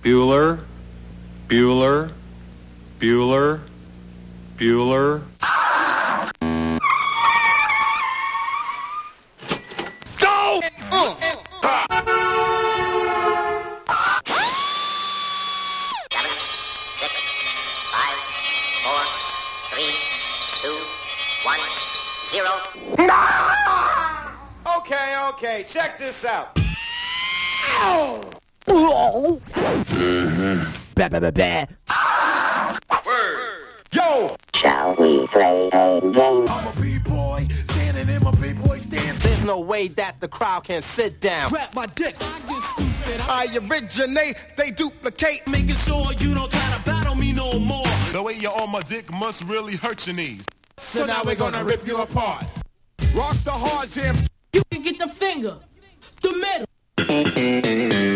Bueller, Bueller, Bueller, Bueller. Go! 7, 6, 5, 4, 3, 2, 1, 0. Okay, check this out. Word. Yo! Shall we play a game? I'm a b-boy, standing in my b-boy stance. There's no way that the crowd can sit down. Grab my dick. I get stupid. I originate, they duplicate. Making sure you don't try to battle me no more. The way you're on my dick must really hurt your knees. So now we're gonna rip you apart. Rock the hard jam. You can get the finger, the middle.